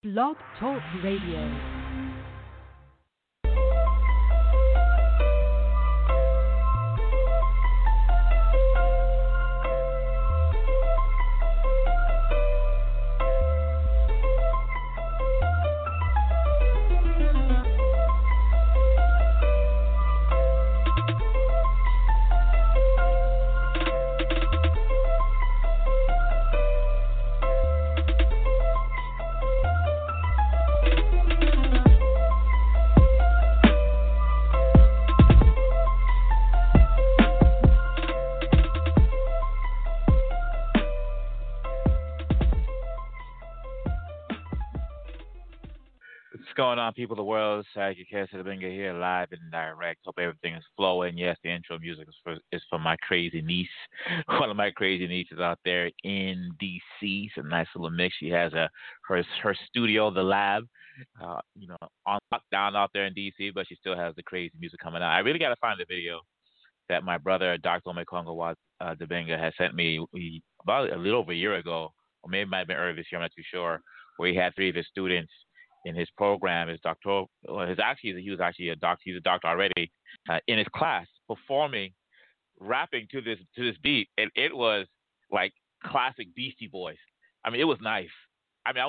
Blog Talk Radio. What's going on, people of the world? Sergio Casadabinga here, live and direct. Hope everything is flowing. Yes, the intro music is for my crazy niece, one of my crazy nieces out there in D.C. It's a nice little mix. She has her studio, the lab, on lockdown out there in D.C., but she still has the crazy music coming out. I really got to find the video that my brother, Dr. Omekongo Dabenga, has sent me about a little over a year ago, or maybe it might have been earlier this year, I'm not too sure, where he had three of his students in his program, his doctoral, he was actually a doctor, he's a doctor already, in his class, performing, rapping to this beat, and it was like classic Beastie Boys. I mean, it was nice. I mean,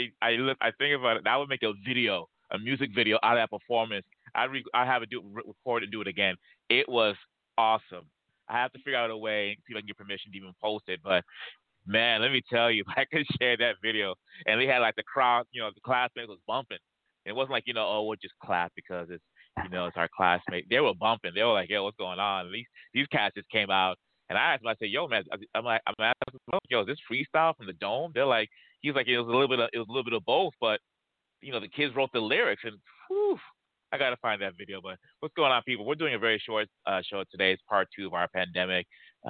I think about it, that would make a music video out of that performance. I have it record and do it again. It was awesome. I have to figure out a way, see if I can get permission to even post it, but man, let me tell you, if I could share that video, and they had like the crowd, the classmates was bumping. It wasn't like, oh, we'll just clap because it's our classmate. They were bumping. They were like, yo, what's going on? At least these cats just came out, and I asked them, I said, yo, man, I'm asking, yo, is this freestyle from the Dome? They're like, he's like, it was a little bit of both, but the kids wrote the lyrics, and whew, I gotta find that video. But what's going on, people? We're doing a very short show today. It's part 2 of our pandemic,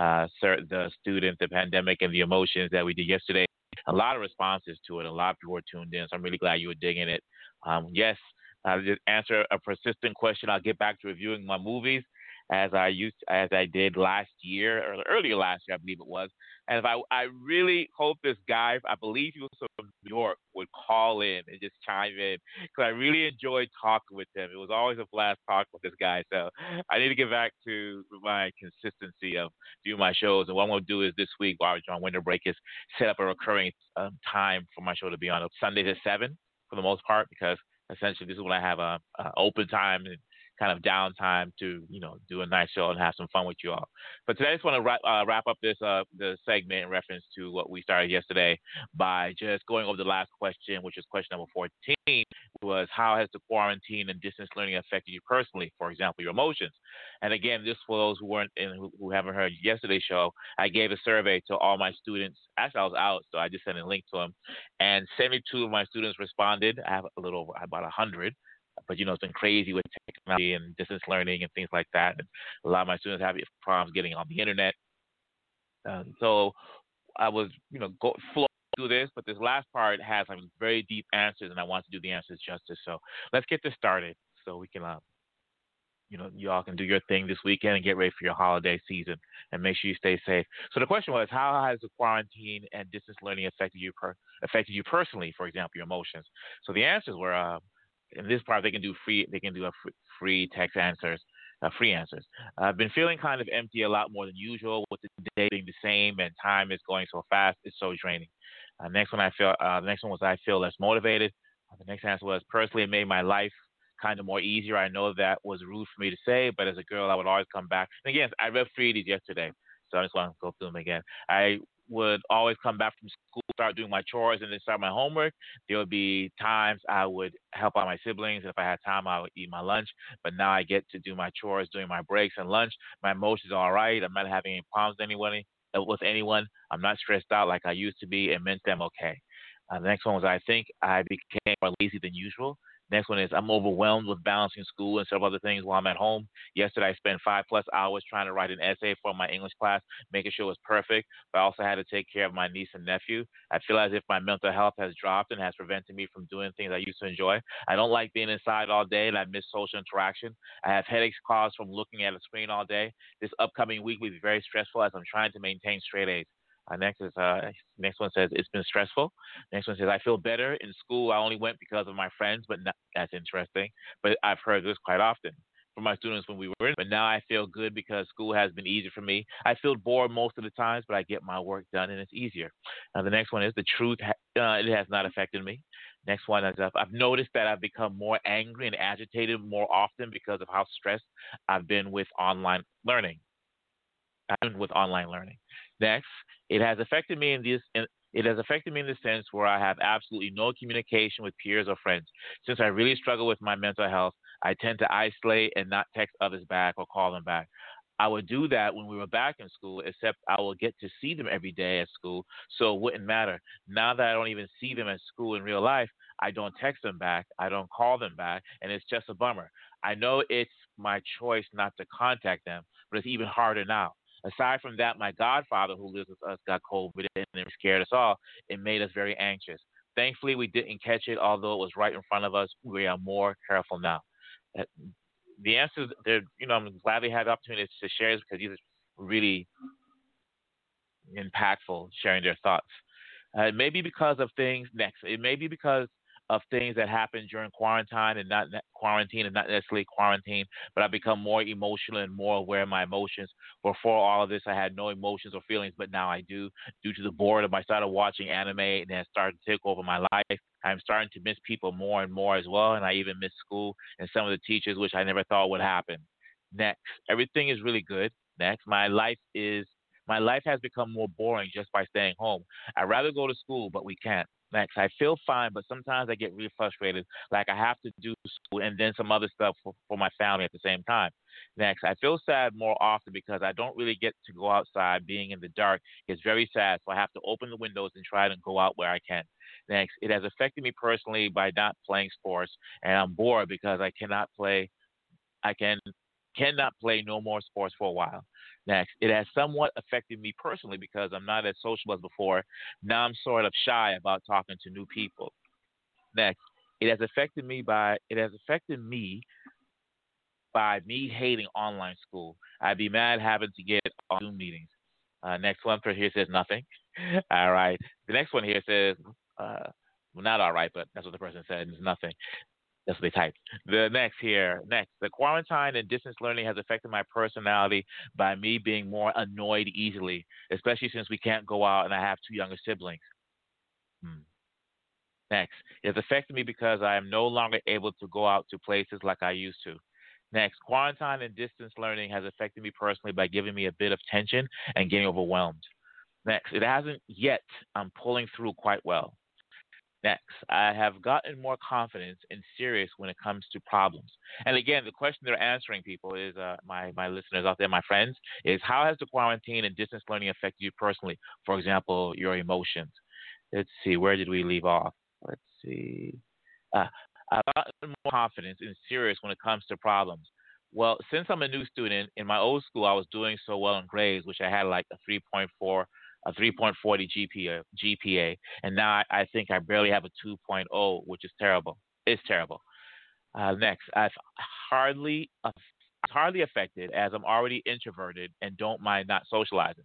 the student, the pandemic, and the emotions that we did yesterday. A lot of responses to it. A lot of people were tuned in, so I'm really glad you were digging it. Yes, I'll just answer a persistent question. I'll get back to reviewing my movies as I did last year, or earlier last year, I believe it was. And I really hope this guy, I believe he was from New York, would call in and just chime in, because I really enjoyed talking with him. It was always a blast talking with this guy. So I need to get back to my consistency of doing my shows. And what I'm going to do is this week, while we're on winter break, is set up a recurring time for my show to be on Sundays at 7 for the most part, because essentially this is when I have a open time and kind of downtime to do a nice show and have some fun with you all. But today I just want to wrap up this the segment in reference to what we started yesterday by just going over the last question, which is question number 14, was how has the quarantine and distance learning affected you personally? For example, your emotions. And again, this for those who haven't heard yesterday's show, I gave a survey to all my students. Actually, I was out, so I just sent a link to them, and 72 of my students responded. I have a little over about 100. But it's been crazy with technology and distance learning and things like that. And a lot of my students have problems getting on the internet. So I was, flow through this, but this last part has some very deep answers, and I want to do the answers justice. So let's get this started, so we can, you all can do your thing this weekend and get ready for your holiday season, and make sure you stay safe. So the question was, how has the quarantine and distance learning affected you personally? For example, your emotions. So the answers were. In this part, they can do free. They can do free text answers, free answers. I've been feeling kind of empty a lot more than usual, with the day being the same and time is going so fast. It's so draining. Next one, the next one was I feel less motivated. The next answer was personally it made my life kind of more easier. I know that was rude for me to say, but as a girl, I would always come back. And again, I read 3 of these yesterday, so I just want to go through them again. I would always come back from school, start doing my chores, and then start my homework. There would be times I would help out my siblings. If I had time, I would eat my lunch. But now I get to do my chores during my breaks and lunch. My emotions are all right. I'm not having any problems with anyone. I'm not stressed out like I used to be. It meant I'm okay. The next one was I think I became more lazy than usual. Next one is I'm overwhelmed with balancing school and several other things while I'm at home. Yesterday, I spent 5+ hours trying to write an essay for my English class, making sure it was perfect. But I also had to take care of my niece and nephew. I feel as if my mental health has dropped and has prevented me from doing things I used to enjoy. I don't like being inside all day, and I miss social interaction. I have headaches caused from looking at a screen all day. This upcoming week will be very stressful as I'm trying to maintain straight A's. Next one says it's been stressful. Next one says I feel better in school. I only went because of my friends, but not, that's interesting. But I've heard this quite often from my students when we were in. But now I feel good because school has been easier for me. I feel bored most of the times, but I get my work done and it's easier. Now the next one is the truth. It has not affected me. Next one is I've noticed that I've become more angry and agitated more often because of how stressed I've been with online learning. With online learning. Next, it has affected me in this. It has affected me in the sense where I have absolutely no communication with peers or friends. Since I really struggle with my mental health, I tend to isolate and not text others back or call them back. I would do that when we were back in school, except I will get to see them every day at school, so it wouldn't matter. Now that I don't even see them at school in real life, I don't text them back, I don't call them back, and it's just a bummer. I know it's my choice not to contact them, but it's even harder now. Aside from that, my godfather, who lives with us, got COVID and it scared us all. It made us very anxious. Thankfully, we didn't catch it, although it was right in front of us. We are more careful now. Uh, The answers, I'm glad they had the opportunity to share this because these are really impactful, sharing their thoughts. It may be because of things next. It may be because of things that happened during quarantine and not necessarily quarantine, but I've become more emotional and more aware of my emotions. Before all of this, I had no emotions or feelings, but now I do due to the boredom. I started watching anime and it started to take over my life. I'm starting to miss people more and more as well, and I even miss school and some of the teachers, which I never thought would happen. Next, everything is really good. Next, my life has become more boring just by staying home. I'd rather go to school, but we can't. Next, I feel fine, but sometimes I get really frustrated. Like I have to do school and then some other stuff for my family at the same time. Next, I feel sad more often because I don't really get to go outside. Being in the dark is very sad, so I have to open the windows and try to go out where I can. Next, it has affected me personally by not playing sports, and I'm bored because I cannot play. I cannot play no more sports for a while. Next, it has somewhat affected me personally because I'm not as social as before. Now I'm sort of shy about talking to new people. Next, it has affected me by me hating online school. I'd be mad having to get on Zoom meetings. Next one for here says nothing. All right. The next one here says, well, not all right, but that's what the person said. It's nothing. That's what they typed. Next. The quarantine and distance learning has affected my personality by me being more annoyed easily, especially since we can't go out and I have two younger siblings. Hmm. Next, it has affected me because I am no longer able to go out to places like I used to. Next, quarantine and distance learning has affected me personally by giving me a bit of tension and getting overwhelmed. Next, it hasn't yet. I'm pulling through quite well. Next, I have gotten more confidence and serious when it comes to problems. And again, the question they're answering people is my listeners out there, my friends, is how has the quarantine and distance learning affected you personally? For example, your emotions. Let's see, where did we leave off? Let's see. Uh, I've gotten more confidence and serious when it comes to problems. Well, since I'm a new student, in my old school, I was doing so well in grades, which I had like a 3.4, a 3.40 GPA, and now I think I barely have a 2.0, which is terrible. It's terrible. Next, hardly, uh, hardly affected as I'm already introverted and don't mind not socializing.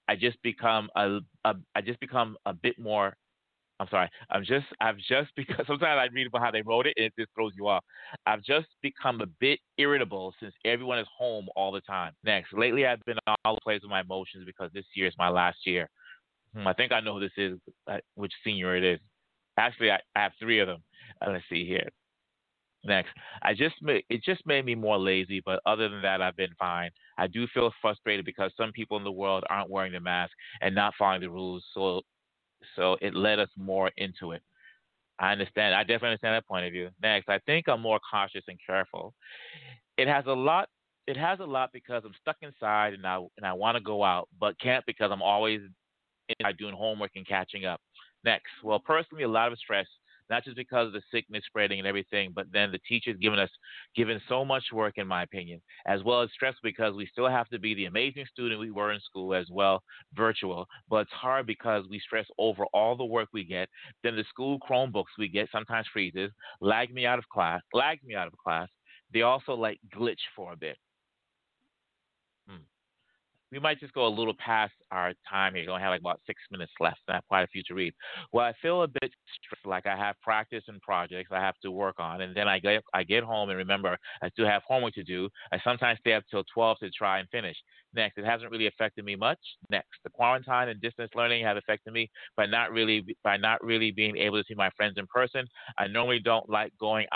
I just become a bit more. I'm sorry. I've just because sometimes I read about how they wrote it and it just throws you off. I've just become a bit irritable since everyone is home all the time. Next, lately I've been all over the place with my emotions because this year is my last year. I think I know who this is, which senior it is. Actually, I have three of them. Let's see here. Next, it just made me more lazy, but other than that, I've been fine. I do feel frustrated because some people in the world aren't wearing the mask and not following the rules, so it led us more into it. I understand. I definitely understand that point of view. Next, I think I'm more cautious and careful. It has a lot. It has a lot because I'm stuck inside and I want to go out, but can't because I'm always inside doing homework and catching up. Next, well, personally, a lot of stress, not just because of the sickness spreading and everything, but then the teachers giving so much work, in my opinion, as well as stress because we still have to be the amazing student we were in school as well, virtual. But it's hard because we stress over all the work we get. Then the school Chromebooks we get sometimes freezes, lags me out of class. They also like glitch for a bit. Hmm. we might just go a little past our time here. We only have like about 6 minutes left, and I have quite a few to read. Well, I feel a bit stressed, like I have practice and projects I have to work on, and then I get home and remember I still have homework to do. I sometimes stay up till 12 to try and finish. Next, it hasn't really affected me much. Next, the quarantine and distance learning have affected me by not really being able to see my friends in person. I normally don't like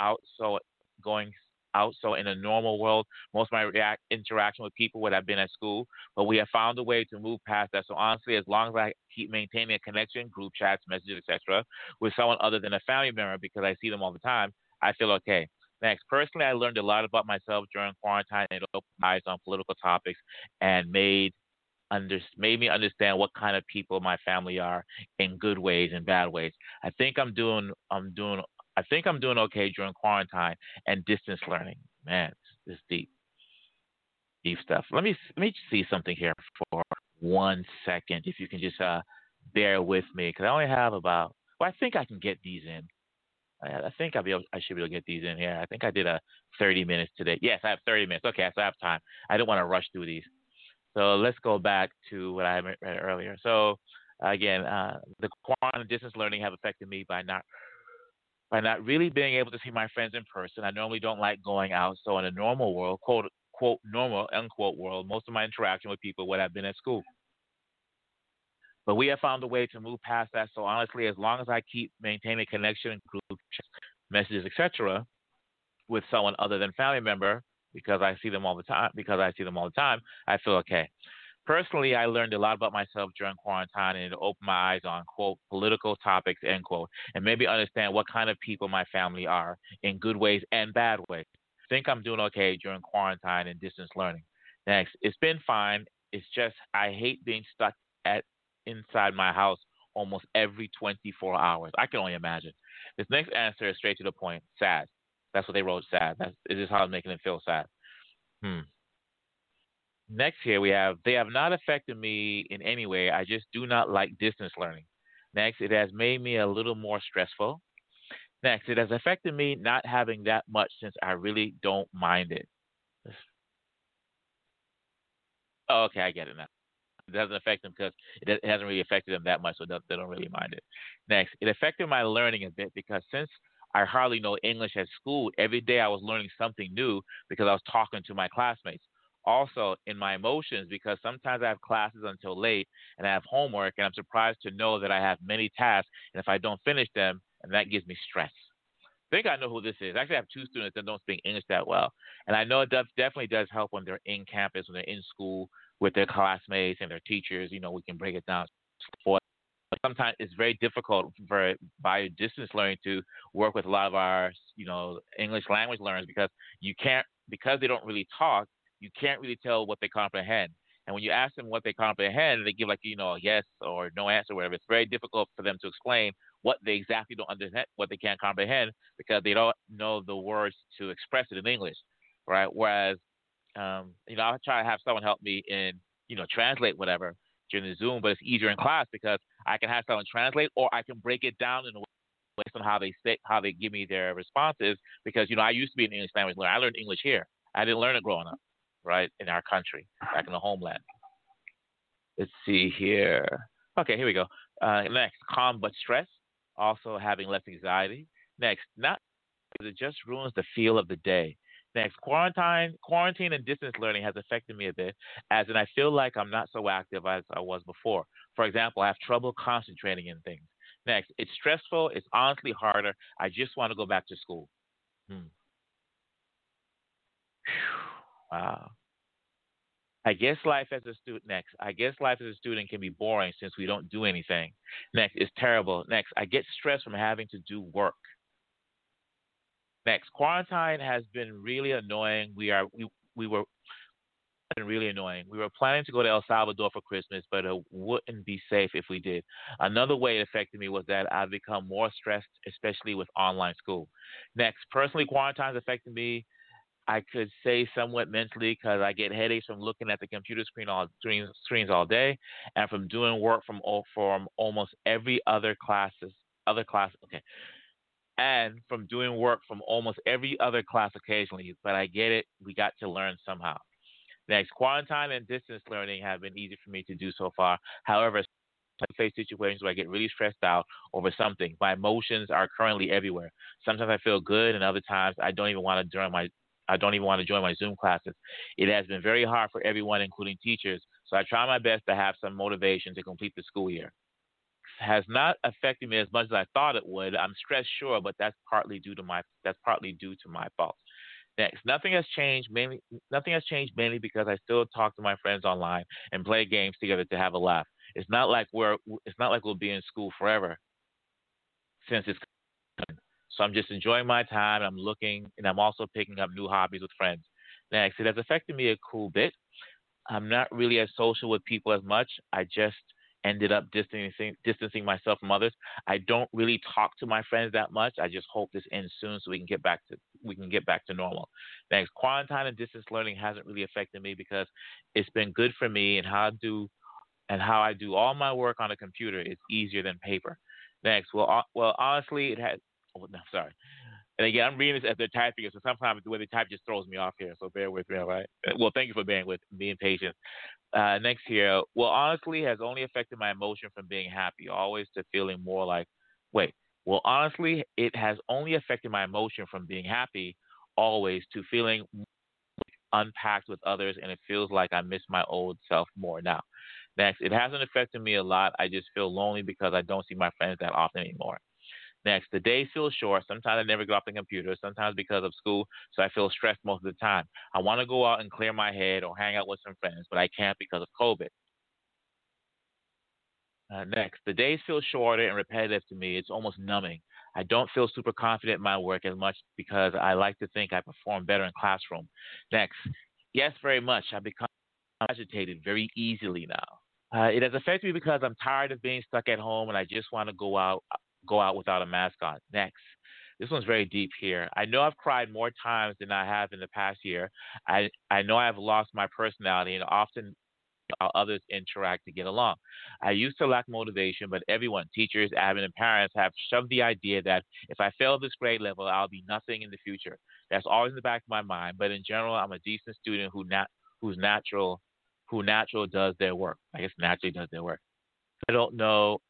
going out. So in a normal world, most of my interaction with people would have been at school, but we have found a way to move past that. So honestly, as long as I keep maintaining a connection, group chats, messages, etc., with someone other than a family member because I see them all the time, I feel okay. Next, personally, I learned a lot about myself during quarantine and it opened my eyes on political topics and made me understand what kind of people my family are in good ways and bad ways. I think I'm doing okay during quarantine and distance learning. Man, this is deep stuff. Let me see something here for 1 second. If you can just bear with me, because I only have about. Well, I think I can get these in. I think I should be able to get these in here. I think I did a 30 minutes today. Yes, I have 30 minutes. Okay, so I have time. I don't want to rush through these. So let's go back to what I had read earlier. So again, the quantum distance learning have affected me by not really being able to see my friends in person. I normally don't like going out. So in a normal world, quote normal unquote world, most of my interaction with people would have been at school. But we have found a way to move past that. So honestly, as long as I keep maintaining connection, group chats, messages, etc., with someone other than family member, because I see them all the time, I feel okay. Personally, I learned a lot about myself during quarantine and it opened my eyes on, quote, political topics, end quote, and maybe understand what kind of people my family are in good ways and bad ways. I think I'm doing okay during quarantine and distance learning. Next, it's been fine. It's just I hate being stuck at inside my house almost every 24 hours. I can only imagine. This next answer is straight to the point. Sad. That's what they wrote. Sad. This is how I'm making it feel sad. Hmm. Next here we have they have not affected me in any way. I just do not like distance learning. Next, it has made me a little more stressful. Next, it has affected me not having that much since I really don't mind it. Oh, okay, I get it now. It doesn't affect them because it hasn't really affected them that much, so they don't really mind it. Next, it affected my learning a bit because since I hardly know English at school, every day I was learning something new because I was talking to my classmates. Also, in my emotions, because sometimes I have classes until late and I have homework, and I'm surprised to know that I have many tasks, and if I don't finish them, and that gives me stress. I think I know who this is. Actually, I have two students that don't speak English that well, and I know it definitely does help when they're in campus, when they're in school with their classmates and their teachers. We can break it down. For sometimes it's very difficult for by distance learning to work with a lot of our English language learners because they don't really talk. You can't really tell what they comprehend. And when you ask them what they comprehend, they give like a yes or no answer, whatever. It's very difficult for them to explain what they exactly don't understand, what they can't comprehend, because they don't know the words to express it in English, right? Whereas, I'll try to have someone help me in, translate whatever during the Zoom, but it's easier in class because I can have someone translate, or I can break it down in a way based on how they give me their responses. Because I used to be an English language learner. I learned English here. I didn't learn it growing up, right, in our country, back in the homeland. Let's see here. Okay, here we go. Next, calm but stress. Also having less anxiety. Next, not it just ruins the feel of the day. Next, quarantine and distance learning has affected me a bit, as in I feel like I'm not so active as I was before. For example, I have trouble concentrating in things. Next, it's stressful. It's honestly harder. I just want to go back to school. Hmm. Wow. I guess life as a student. Next, I guess life as a student can be boring since we don't do anything. Next, it's terrible. Next, I get stressed from having to do work. Next, quarantine has been really annoying. We were been really annoying. We were planning to go to El Salvador for Christmas, but it wouldn't be safe if we did. Another way it affected me was that I've become more stressed, especially with online school. Next, personally, quarantine's affected me. I could say somewhat mentally because I get headaches from looking at the computer screens all day, and from doing work from almost every other class. Okay, and from doing work from almost every other class occasionally. But I get it. We got to learn somehow. Next, quarantine and distance learning have been easy for me to do so far. However, I face situations where I get really stressed out over something. My emotions are currently everywhere. Sometimes I feel good, and other times I don't even want to join my Zoom classes. It has been very hard for everyone, including teachers. So I try my best to have some motivation to complete the school year. Has not affected me as much as I thought it would. I'm stressed, sure, but that's partly due to my fault. Next, nothing has changed mainly because I still talk to my friends online and play games together to have a laugh. It's not like we'll be in school forever since it's coming. So I'm just enjoying my time. I'm looking and I'm also picking up new hobbies with friends. Next, it has affected me a cool bit. I'm not really as social with people as much. I just ended up distancing myself from others. I don't really talk to my friends that much. I just hope this ends soon so we can get back to normal. Thanks. Quarantine and distance learning hasn't really affected me because it's been good for me and how I do all my work on a computer is easier than paper. Next, well, honestly, it has. Oh, no, sorry. And again, I'm reading this as they're typing it, so sometimes the way they type just throws me off here. So bear with me, all right? Well, thank you for being patient. Next here, well, honestly, has only affected my emotion from being happy, always to feeling more like, wait, well, honestly, it has only affected my emotion from being happy, always to feeling unpacked with others, and it feels like I miss my old self more now. Next, it hasn't affected me a lot. I just feel lonely because I don't see my friends that often anymore. Next, the days feel short. Sometimes I never get off the computer, sometimes because of school, so I feel stressed most of the time. I want to go out and clear my head or hang out with some friends, but I can't because of COVID. Next, the days feel shorter and repetitive to me. It's almost numbing. I don't feel super confident in my work as much because I like to think I perform better in classroom. Next, yes, very much. I become agitated very easily now. It has affected me because I'm tired of being stuck at home and I just want to go out without a mask on. Next, this one's very deep here. I know I've cried more times than I have in the past year. I know I've lost my personality and often how others interact to get along. I used to lack motivation, but everyone, teachers, admin, and parents have shoved the idea that if I fail this grade level, I'll be nothing in the future. That's always in the back of my mind. But in general, I'm a decent student who's natural who natural does their work. I guess naturally does their work. I don't know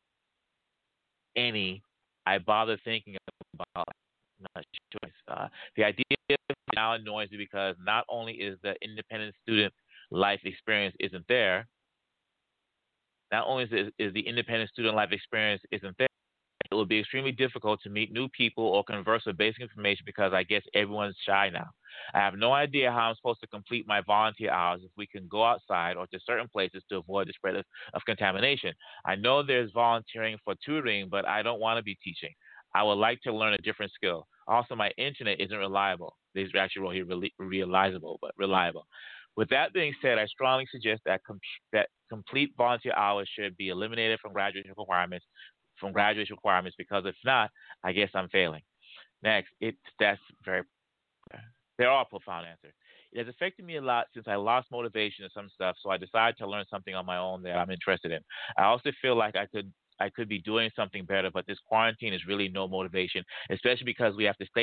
any I bother thinking about not choice. The idea now annoys me because not only is the independent student life experience isn't there, not only is the independent student life experience isn't there, it will be extremely difficult to meet new people or converse with basic information because I guess everyone's shy now. I have no idea how I'm supposed to complete my volunteer hours if we can go outside or to certain places to avoid the spread of contamination. I know there's volunteering for tutoring, but I don't want to be teaching. I would like to learn a different skill. Also, my internet isn't reliable. These are actually wrote here realizable, but reliable. With that being said, I strongly suggest that complete volunteer hours should be eliminated from graduation requirements because if not, I guess I'm failing. Next, that's very they're all profound answers. It has affected me a lot since I lost motivation in some stuff, so I decided to learn something on my own that I'm interested in. I also feel like I could be doing something better, but this quarantine is really no motivation, especially because we have to stay.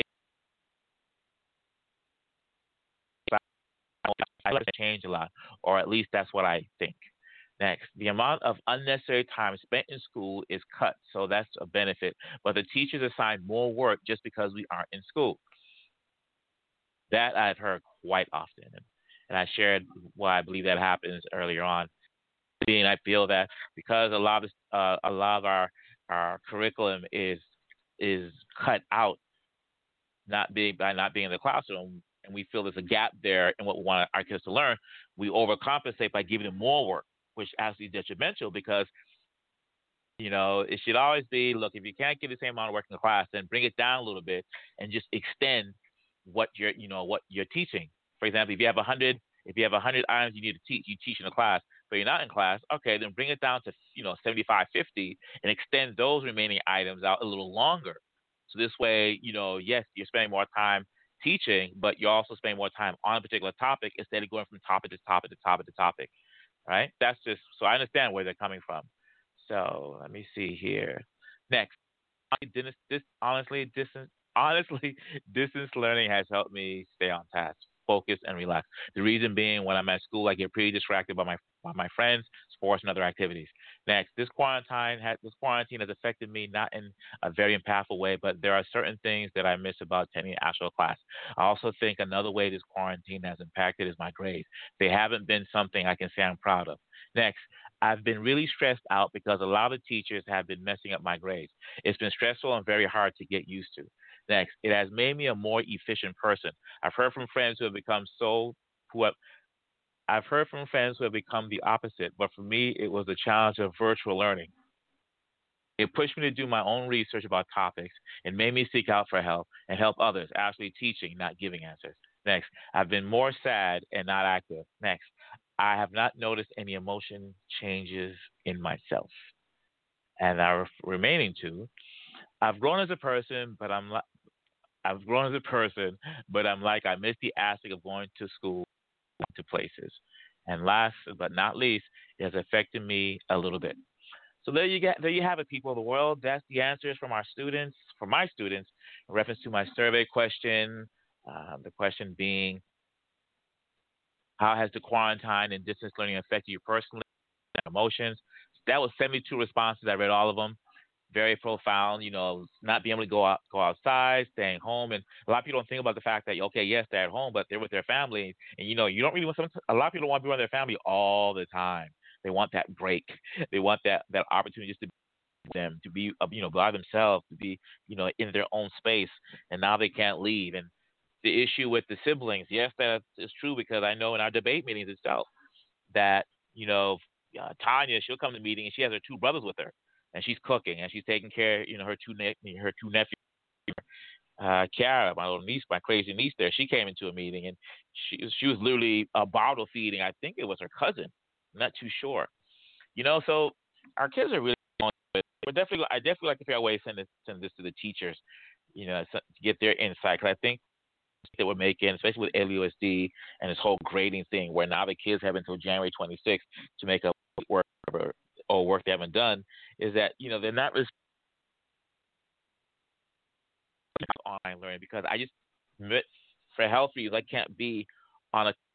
I like to change a lot, or at least that's what I think. Next, the amount of unnecessary time spent in school is cut, so that's a benefit. But the teachers assign more work just because we aren't in school. That I've heard quite often, and I shared why I believe that happens earlier on. Being I feel that because a lot of our curriculum is cut out not being in the classroom, and we feel there's a gap there in what we want our kids to learn, we overcompensate by giving them more work, which actually is detrimental because it should always be look if you can't give the same amount of work in the class, then bring it down a little bit and just extend what you're teaching. For example, if you have 100 items you need to teach, you teach in a class, but you're not in class. Okay, then bring it down to 75, 50, and extend those remaining items out a little longer. So this way, yes, you're spending more time teaching, but you're also spending more time on a particular topic instead of going from topic to topic to topic to topic. Right? That's just so I understand where they're coming from. So let me see here. Next, honestly, distance learning has helped me stay on task. focus, and relax. The reason being, when I'm at school, I get pretty distracted by my friends, sports, and other activities. Next, this quarantine has affected me not in a very impactful way, but there are certain things that I miss about attending actual class. I also think another way this quarantine has impacted is my grades. They haven't been something I can say I'm proud of. Next, I've been really stressed out because a lot of teachers have been messing up my grades. It's been stressful and very hard to get used to. Next, it has made me a more efficient person. I've heard from friends who have become so who have I've heard from friends who have become the opposite, but for me, it was the challenge of virtual learning. It pushed me to do my own research about topics and made me seek out for help and help others, actually teaching, not giving answers. Next, I've been more sad and not active. Next, I have not noticed any emotion changes in myself. And our remaining two, I've grown as a person, but I've grown as a person, but I'm like I miss the aspect of going to school to places. And last but not least, it has affected me a little bit. So there you have it, people of the world. That's the answers from our students, from my students, in reference to my survey question. The question being, how has the quarantine and distance learning affected you personally and emotions? That was 72 responses. I read all of them. Very profound, not being able to go outside, staying home, and a lot of people don't think about the fact that okay, yes, they're at home, but they're with their family, and you don't really want a lot of people don't want to be around their family all the time. They want that break. They want that opportunity just to be with them, to be by themselves, to be in their own space, and now they can't leave. And the issue with the siblings, yes, that is true because I know in our debate meetings itself that you know Tanya, she'll come to the meeting and she has her two brothers with her, and she's cooking and she's taking care, her two nephews. Kiara, my little niece, my crazy niece, there, she came into a meeting and she was literally bottle feeding. I think it was her cousin. I'm not too sure. So our kids are really going through it. I definitely like to figure out a way to send this to the teachers, to get their insight. Because I think that we're making, especially with LUSD and this whole grading thing, where now the kids have until January 26th to make up work or work they haven't done, is that they're not really online learning because I just for health reasons I can't be on a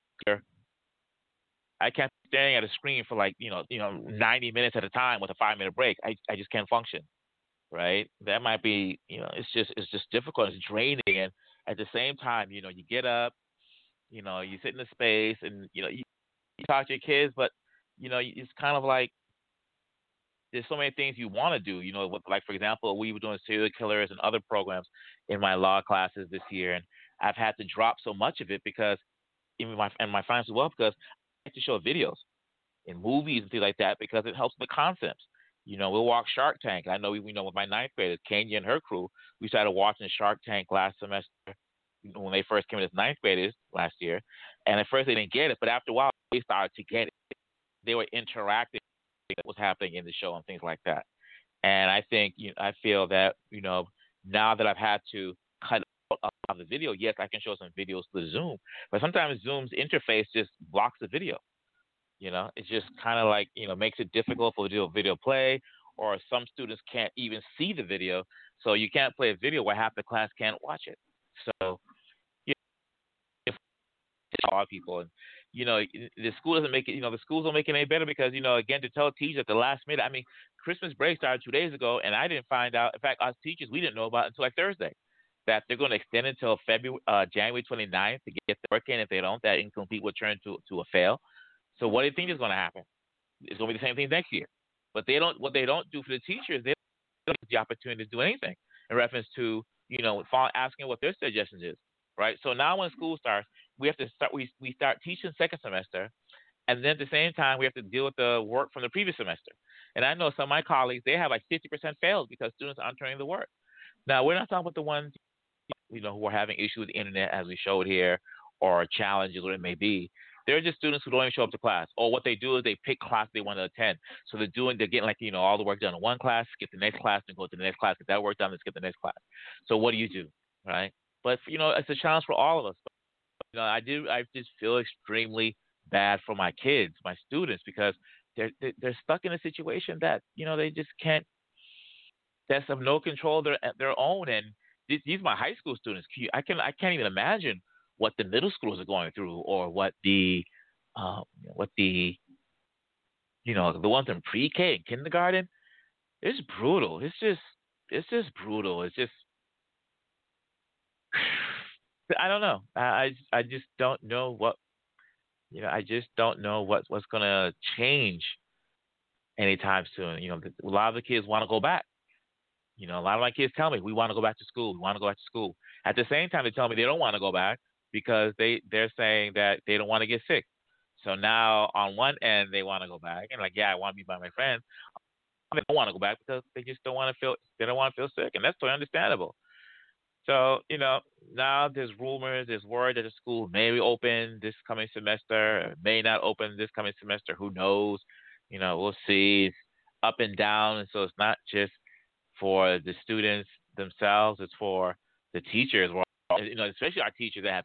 I can't be staring at a screen for 90 minutes at a time with a 5 minute break. I just can't function. Right? That might be it's just difficult. It's draining, and at the same time, you get up, you sit in the space, and you talk to your kids, but it's kind of like there's so many things you want to do. Like for example, we were doing serial killers and other programs in my law classes this year, and I've had to drop so much of it because in my finance as well because I like to show videos in movies and things like that because it helps with the concepts. We'll watch Shark Tank. I know we know with my ninth graders, Kenya and her crew, we started watching Shark Tank last semester when they first came in as ninth graders last year. And at first they didn't get it, but after a while they started to get it. They were interacting with what was happening in the show and things like that. And I think I feel that now that I've had to cut out of the video, yes, I can show some videos to Zoom, but sometimes Zoom's interface just blocks the video. It's just kind of like, makes it difficult for do a video play, or some students can't even see the video. So you can't play a video where half the class can't watch it. So, a lot of people, and, the school doesn't make it, the schools don't make it any better because, again, to tell teachers at the last minute, I mean, Christmas break started 2 days ago, and I didn't find out. In fact, us teachers, we didn't know about it until like Thursday that they're going to extend it until January 29th to get the work in. If they don't, that incomplete will turn to a fail. So what do you think is going to happen? It's going to be the same thing next year. But they don't. What they don't do for the teachers, they don't get the opportunity to do anything in reference to asking what their suggestions is. Right. So now when school starts, we have to start. We start teaching second semester, and then at the same time we have to deal with the work from the previous semester. And I know some of my colleagues, they have like 50% fails because students aren't turning the work. Now we're not talking about the ones who are having issues with the internet, as we showed here, or challenges, whatever it may be. They're just students who don't even show up to class. Or what they do is they pick class they want to attend. So they're getting all the work done in one class, skip the next class, and go to the next class, get that work done, and skip the next class. So what do you do, right? But it's a challenge for all of us. I just feel extremely bad for my kids, my students, because they're stuck in a situation that they just can't. That's of no control their own. And these are my high school students. I can't even imagine what the middle schools are going through, or what the the ones in pre-K and kindergarten. It's brutal. It's just brutal. It's just I don't know. I just don't know what I just don't know what's gonna change anytime soon. A lot of the kids want to go back. A lot of my kids tell me we want to go back to school. We want to go back to school. At the same time, they tell me they don't want to go back because they're saying that they don't want to get sick. So now on one end they want to go back and like, yeah, I want to be by my friends. They don't want to go back because they just don't want to feel sick, and that's totally understandable. So, now there's rumors, there's word that the school may reopen this coming semester, may not open this coming semester. Who knows? We'll see. It's up and down, and so it's not just for the students themselves; it's for the teachers. Especially our teachers that have,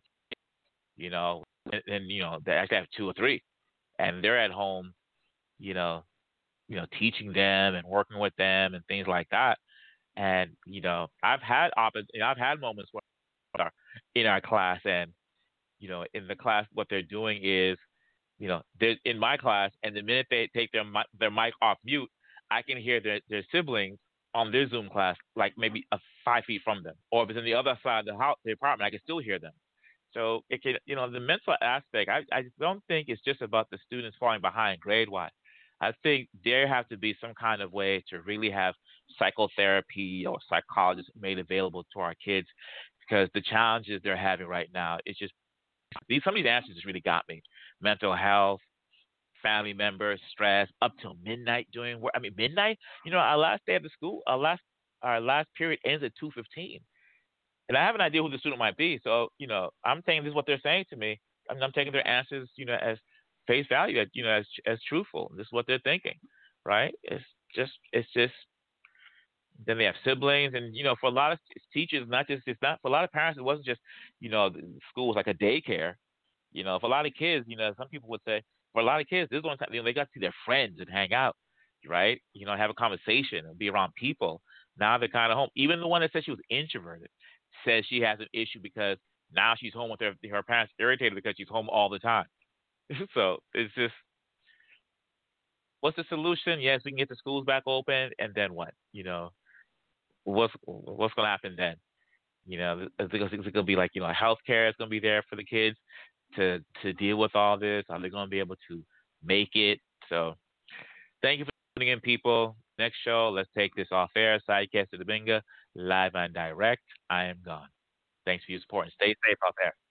they actually have two or three, and they're at home, you know, teaching them and working with them and things like that. And I've had moments where in our class, and in the class, what they're doing is, they're in my class, and the minute they take their mic off mute, I can hear their siblings on their Zoom class, like maybe 5 feet from them, or if it's on the other side of the house, the apartment, I can still hear them. So it can, the mental aspect. I don't think it's just about the students falling behind grade wise. I think there has to be some kind of way to really have psychotherapy or psychologists made available to our kids, because the challenges they're having right now, it's just some of these answers just really got me. Mental health, family members, stress, up till midnight doing work. I mean, midnight. Our last day of the school, our last period ends at 2:15, and I have an idea who the student might be. So, I'm saying this is what they're saying to me. I'm taking their answers, as face value, as truthful. This is what they're thinking, right? It's just. Then they have siblings, and for a lot of teachers, it's not for a lot of parents. It wasn't just, the school was like a daycare. For a lot of kids, some people would say, for a lot of kids, this is one time they got to see their friends and hang out, right? Have a conversation and be around people. Now they're kind of home. Even the one that said she was introverted says she has an issue because now she's home with her parents, irritated because she's home all the time. So it's just, what's the solution? Yes, we can get the schools back open, and then what? What's going to happen then? Is it going to be like, healthcare is going to be there for the kids to deal with all this? Are they going to be able to make it? So thank you for tuning in, people. Next show, let's take this off air. Sidecast to the Binga, live and direct. I am gone. Thanks for your support, and stay safe out there.